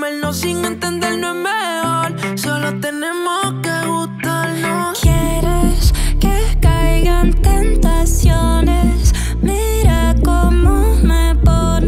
Comernos sin entender no es mejor. Solo tenemos que gustarnos. ¿Quieres que caigan tentaciones? Mira cómo me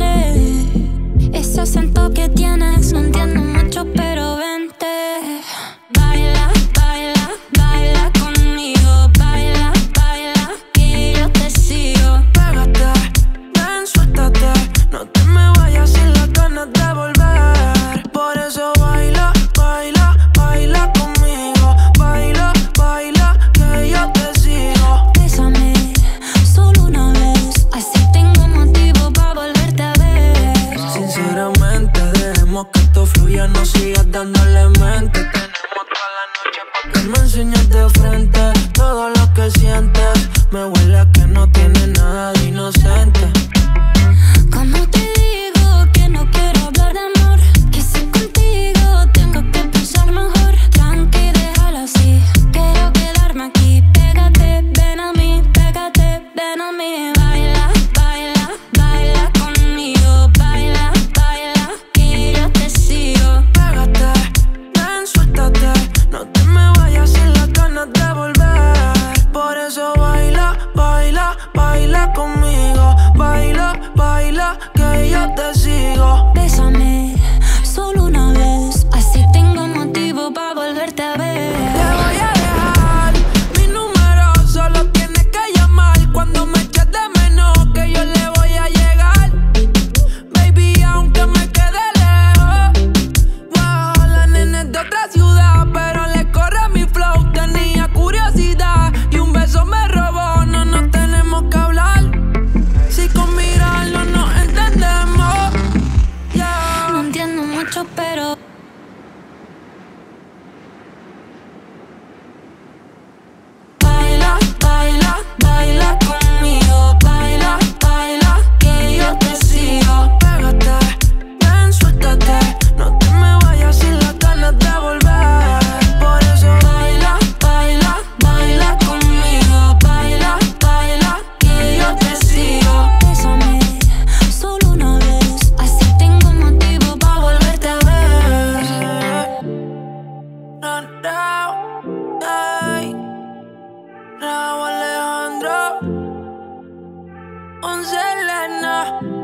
pone ese acento que tienes. No entiendo mucho, pero vente. Baila, baila, baila conmigo. Baila, baila, que yo te sigo. Pégate, ven, suéltate. No te me vayas sin las ganas de volver. Por eso baila, baila, baila conmigo. Baila, baila, que yo te sigo. Bésame solo una vez, así tengo motivo para volverte a ver. Sinceramente, dejemos que esto fluya, no sigas dándole mente. Tenemos toda la noche pa' que me enseñes de frente todo lo que sientes. Me huele a que no tienes nada de inocente. ¿Cómo te digo que no quiero hablar de amor? Que si contigo tengo que pensar mejor. Tranqui, déjalo así, quiero quedarme aquí. Pégate, ven a mí, pégate, ven a mí. Baila, baila, baila conmigo. Baila, baila, que yo te sigo. Pégate, ven, suéltate. No te me vayas sin las ganas de volver. Por eso baila, baila, baila conmigo. Baila, baila, que yo te sigo. Bésame solo una vez, así tengo motivo para volverte a ver. Te voy a dejar mi número, solo tienes que llamar cuando me eches de menos, que yo le voy a llegar. Baby, aunque me quede lejos. Wow, la nena es de otra ciudad, pero le corre mi flow. Tenía curiosidad y un beso me robó. No nos tenemos que hablar, si con mirarlo nos entendemos. Yeah. No entiendo mucho, pero baila, baila, baila conmigo. Baila, baila, que yo te sigo. Pégate, ven, suéltate. No te me vayas sin las ganas de volver. Por eso Baila, baila, baila conmigo. Baila, baila, que yo te sigo. Bésame solo una vez, así tengo motivo para volverte a ver. no, no, ay, Raúl Alejandro, un Selena.